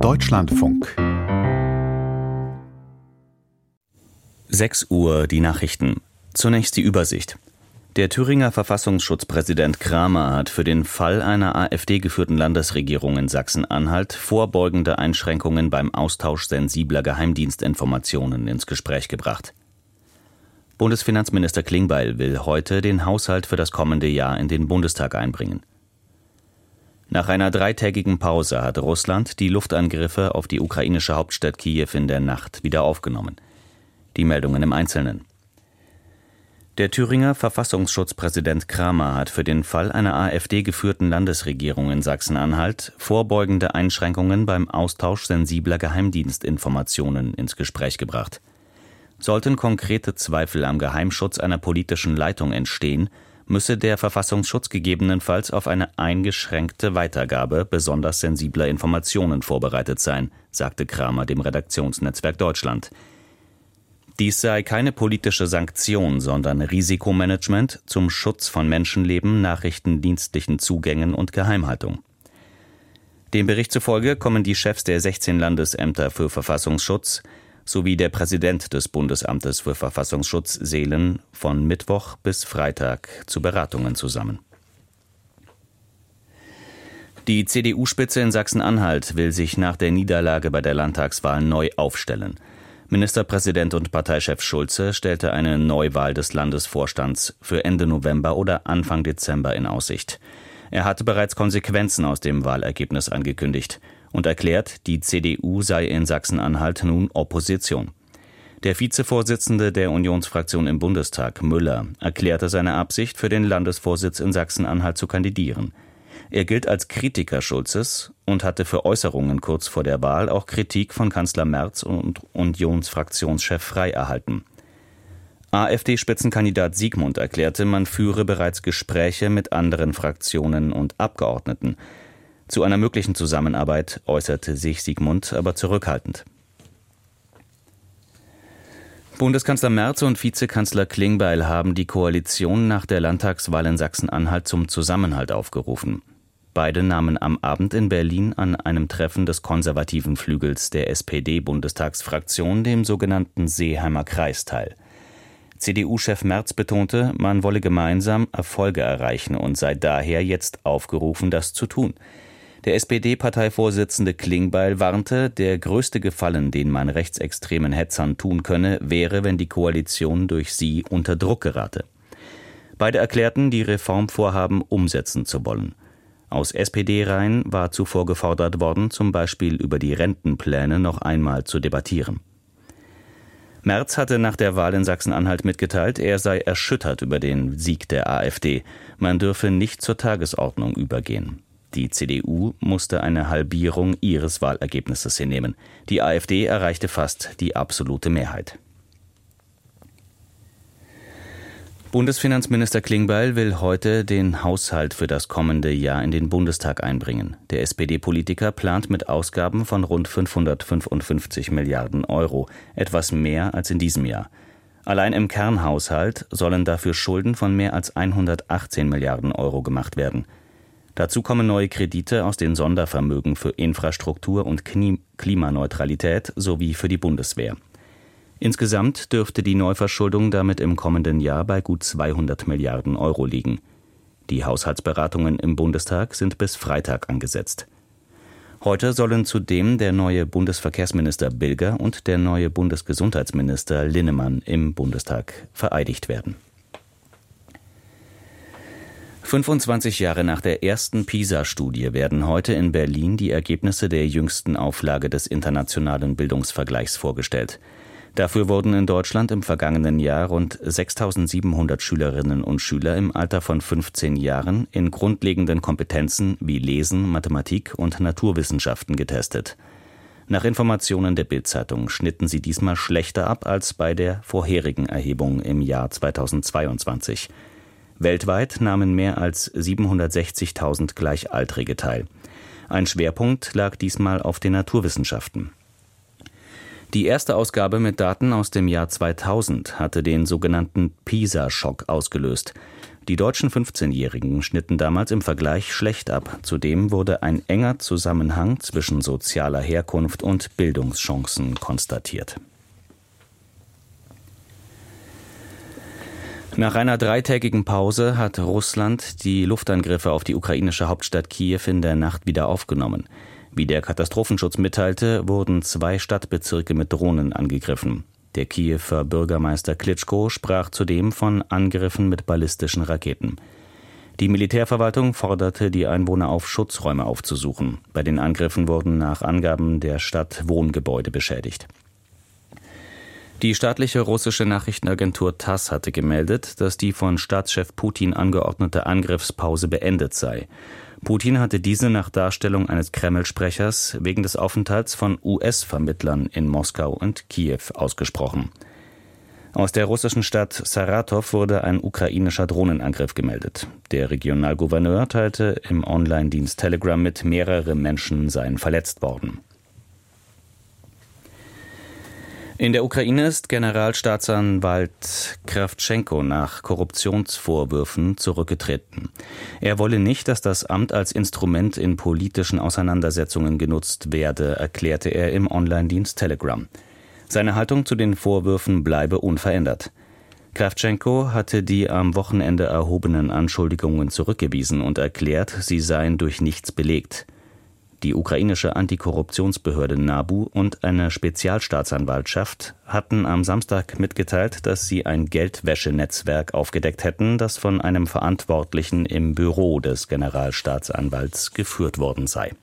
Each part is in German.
Deutschlandfunk. 6 Uhr, die Nachrichten. Zunächst die Übersicht. Der Thüringer Verfassungsschutzpräsident Kramer hat für den Fall einer AfD-geführten Landesregierung in Sachsen-Anhalt vorbeugende Einschränkungen beim Austausch sensibler Geheimdienstinformationen ins Gespräch gebracht. Bundesfinanzminister Klingbeil will heute den Haushalt für das kommende Jahr in den Bundestag einbringen. Nach einer 3-tägigen Pause hat Russland die Luftangriffe auf die ukrainische Hauptstadt Kiew in der Nacht wieder aufgenommen. Die Meldungen im Einzelnen. Der Thüringer Verfassungsschutzpräsident Kramer hat für den Fall einer AfD-geführten Landesregierung in Sachsen-Anhalt vorbeugende Einschränkungen beim Austausch sensibler Geheimdienstinformationen ins Gespräch gebracht. Sollten konkrete Zweifel am Geheimschutz einer politischen Leitung entstehen, müsse der Verfassungsschutz gegebenenfalls auf eine eingeschränkte Weitergabe besonders sensibler Informationen vorbereitet sein, sagte Kramer dem Redaktionsnetzwerk Deutschland. Dies sei keine politische Sanktion, sondern Risikomanagement zum Schutz von Menschenleben, nachrichtendienstlichen Zugängen und Geheimhaltung. Dem Bericht zufolge kommen die Chefs der 16 Landesämter für Verfassungsschutz sowie der Präsident des Bundesamtes für Verfassungsschutz Seelen von Mittwoch bis Freitag zu Beratungen zusammen. Die CDU-Spitze in Sachsen-Anhalt will sich nach der Niederlage bei der Landtagswahl neu aufstellen. Ministerpräsident und Parteichef Schulze stellte eine Neuwahl des Landesvorstands für Ende November oder Anfang Dezember in Aussicht. Er hatte bereits Konsequenzen aus dem Wahlergebnis angekündigt und erklärt, die CDU sei in Sachsen-Anhalt nun Opposition. Der Vizevorsitzende der Unionsfraktion im Bundestag, Müller, erklärte seine Absicht, für den Landesvorsitz in Sachsen-Anhalt zu kandidieren. Er gilt als Kritiker Schulzes und hatte für Äußerungen kurz vor der Wahl auch Kritik von Kanzler Merz und Unionsfraktionschef Frey erhalten. AfD-Spitzenkandidat Sigmund erklärte, man führe bereits Gespräche mit anderen Fraktionen und Abgeordneten. Zu einer möglichen Zusammenarbeit äußerte sich Sigmund aber zurückhaltend. Bundeskanzler Merz und Vizekanzler Klingbeil haben die Koalition nach der Landtagswahl in Sachsen-Anhalt zum Zusammenhalt aufgerufen. Beide nahmen am Abend in Berlin an einem Treffen des konservativen Flügels der SPD-Bundestagsfraktion, dem sogenannten Seeheimer Kreis, teil. CDU-Chef Merz betonte, man wolle gemeinsam Erfolge erreichen und sei daher jetzt aufgerufen, das zu tun. Der SPD-Parteivorsitzende Klingbeil warnte, der größte Gefallen, den man rechtsextremen Hetzern tun könne, wäre, wenn die Koalition durch sie unter Druck gerate. Beide erklärten, die Reformvorhaben umsetzen zu wollen. Aus SPD-Reihen war zuvor gefordert worden, zum Beispiel über die Rentenpläne noch einmal zu debattieren. Merz hatte nach der Wahl in Sachsen-Anhalt mitgeteilt, er sei erschüttert über den Sieg der AfD. Man dürfe nicht zur Tagesordnung übergehen. Die CDU musste eine Halbierung ihres Wahlergebnisses hinnehmen. Die AfD erreichte fast die absolute Mehrheit. Bundesfinanzminister Klingbeil will heute den Haushalt für das kommende Jahr in den Bundestag einbringen. Der SPD-Politiker plant mit Ausgaben von rund 555 Milliarden Euro, etwas mehr als in diesem Jahr. Allein im Kernhaushalt sollen dafür Schulden von mehr als 118 Milliarden Euro gemacht werden. Dazu kommen neue Kredite aus den Sondervermögen für Infrastruktur und Klimaneutralität sowie für die Bundeswehr. Insgesamt dürfte die Neuverschuldung damit im kommenden Jahr bei gut 200 Milliarden Euro liegen. Die Haushaltsberatungen im Bundestag sind bis Freitag angesetzt. Heute sollen zudem der neue Bundesverkehrsminister Bilger und der neue Bundesgesundheitsminister Linnemann im Bundestag vereidigt werden. 25 Jahre nach der ersten PISA-Studie werden heute in Berlin die Ergebnisse der jüngsten Auflage des internationalen Bildungsvergleichs vorgestellt. Dafür wurden in Deutschland im vergangenen Jahr rund 6.700 Schülerinnen und Schüler im Alter von 15 Jahren in grundlegenden Kompetenzen wie Lesen, Mathematik und Naturwissenschaften getestet. Nach Informationen der Bild-Zeitung schnitten sie diesmal schlechter ab als bei der vorherigen Erhebung im Jahr 2022. Weltweit nahmen mehr als 760.000 Gleichaltrige teil. Ein Schwerpunkt lag diesmal auf den Naturwissenschaften. Die erste Ausgabe mit Daten aus dem Jahr 2000 hatte den sogenannten PISA-Schock ausgelöst. Die deutschen 15-Jährigen schnitten damals im Vergleich schlecht ab. Zudem wurde ein enger Zusammenhang zwischen sozialer Herkunft und Bildungschancen konstatiert. Nach einer 3-tägigen Pause hat Russland die Luftangriffe auf die ukrainische Hauptstadt Kiew in der Nacht wieder aufgenommen. Wie der Katastrophenschutz mitteilte, wurden 2 Stadtbezirke mit Drohnen angegriffen. Der Kiewer Bürgermeister Klitschko sprach zudem von Angriffen mit ballistischen Raketen. Die Militärverwaltung forderte die Einwohner auf, Schutzräume aufzusuchen. Bei den Angriffen wurden nach Angaben der Stadt Wohngebäude beschädigt. Die staatliche russische Nachrichtenagentur TASS hatte gemeldet, dass die von Staatschef Putin angeordnete Angriffspause beendet sei. Putin hatte diese nach Darstellung eines Kreml-Sprechers wegen des Aufenthalts von US-Vermittlern in Moskau und Kiew ausgesprochen. Aus der russischen Stadt Saratow wurde ein ukrainischer Drohnenangriff gemeldet. Der Regionalgouverneur teilte im Online-Dienst Telegram mit, mehrere Menschen seien verletzt worden. In der Ukraine ist Generalstaatsanwalt Krawtschenko nach Korruptionsvorwürfen zurückgetreten. Er wolle nicht, dass das Amt als Instrument in politischen Auseinandersetzungen genutzt werde, erklärte er im Online-Dienst Telegram. Seine Haltung zu den Vorwürfen bleibe unverändert. Krawtschenko hatte die am Wochenende erhobenen Anschuldigungen zurückgewiesen und erklärt, sie seien durch nichts belegt. Die ukrainische Antikorruptionsbehörde NABU und eine Spezialstaatsanwaltschaft hatten am Samstag mitgeteilt, dass sie ein Geldwäschenetzwerk aufgedeckt hätten, das von einem Verantwortlichen im Büro des Generalstaatsanwalts geführt worden sei.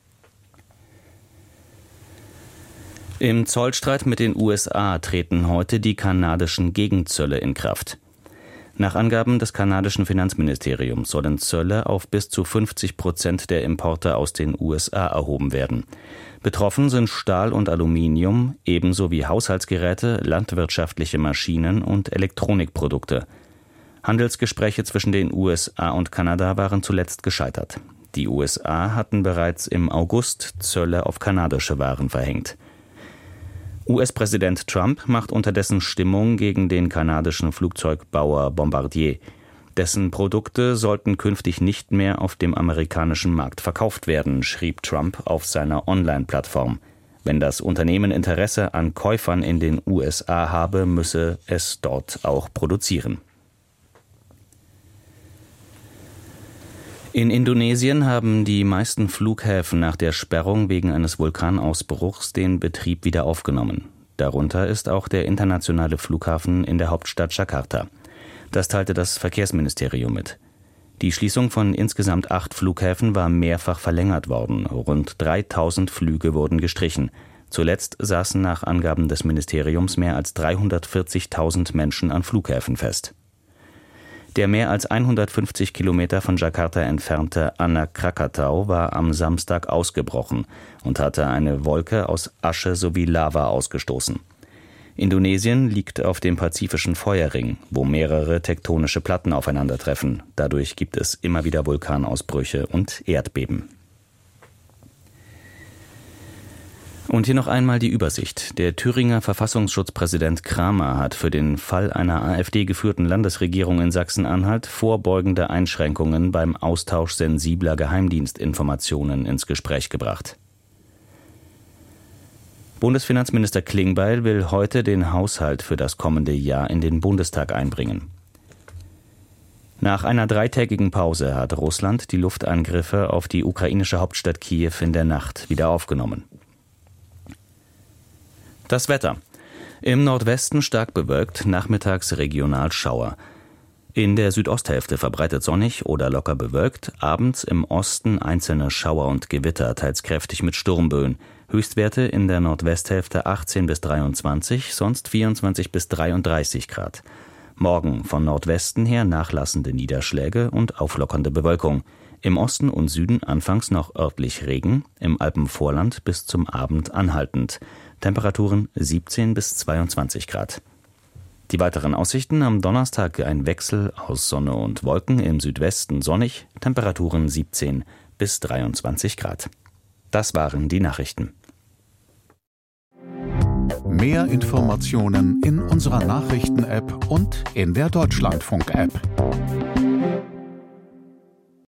Im Zollstreit mit den USA treten heute die kanadischen Gegenzölle in Kraft. Nach Angaben des kanadischen Finanzministeriums sollen Zölle auf bis zu 50% der Importe aus den USA erhoben werden. Betroffen sind Stahl und Aluminium, ebenso wie Haushaltsgeräte, landwirtschaftliche Maschinen und Elektronikprodukte. Handelsgespräche zwischen den USA und Kanada waren zuletzt gescheitert. Die USA hatten bereits im August Zölle auf kanadische Waren verhängt. US-Präsident Trump macht unterdessen Stimmung gegen den kanadischen Flugzeugbauer Bombardier. Dessen Produkte sollten künftig nicht mehr auf dem amerikanischen Markt verkauft werden, schrieb Trump auf seiner Online-Plattform. Wenn das Unternehmen Interesse an Käufern in den USA habe, müsse es dort auch produzieren. In Indonesien haben die meisten Flughäfen nach der Sperrung wegen eines Vulkanausbruchs den Betrieb wieder aufgenommen. Darunter ist auch der internationale Flughafen in der Hauptstadt Jakarta. Das teilte das Verkehrsministerium mit. Die Schließung von insgesamt 8 Flughäfen war mehrfach verlängert worden. Rund 3000 Flüge wurden gestrichen. Zuletzt saßen nach Angaben des Ministeriums mehr als 340.000 Menschen an Flughäfen fest. Der mehr als 150 Kilometer von Jakarta entfernte Anak Krakatau war am Samstag ausgebrochen und hatte eine Wolke aus Asche sowie Lava ausgestoßen. Indonesien liegt auf dem Pazifischen Feuerring, wo mehrere tektonische Platten aufeinandertreffen. Dadurch gibt es immer wieder Vulkanausbrüche und Erdbeben. Und hier noch einmal die Übersicht. Der Thüringer Verfassungsschutzpräsident Kramer hat für den Fall einer AfD-geführten Landesregierung in Sachsen-Anhalt vorbeugende Einschränkungen beim Austausch sensibler Geheimdienstinformationen ins Gespräch gebracht. Bundesfinanzminister Klingbeil will heute den Haushalt für das kommende Jahr in den Bundestag einbringen. Nach einer 3-tägigen Pause hat Russland die Luftangriffe auf die ukrainische Hauptstadt Kiew in der Nacht wieder aufgenommen. Das Wetter. Im Nordwesten stark bewölkt, nachmittags regional Schauer. In der Südosthälfte verbreitet sonnig oder locker bewölkt, abends im Osten einzelne Schauer und Gewitter, teils kräftig mit Sturmböen. Höchstwerte in der Nordwesthälfte 18 bis 23, sonst 24 bis 33 Grad. Morgen von Nordwesten her nachlassende Niederschläge und auflockernde Bewölkung. Im Osten und Süden anfangs noch örtlich Regen, im Alpenvorland bis zum Abend anhaltend. Temperaturen 17 bis 22 Grad. Die weiteren Aussichten: am Donnerstag ein Wechsel aus Sonne und Wolken, im Südwesten sonnig, Temperaturen 17 bis 23 Grad. Das waren die Nachrichten. Mehr Informationen in unserer Nachrichten-App und in der Deutschlandfunk-App.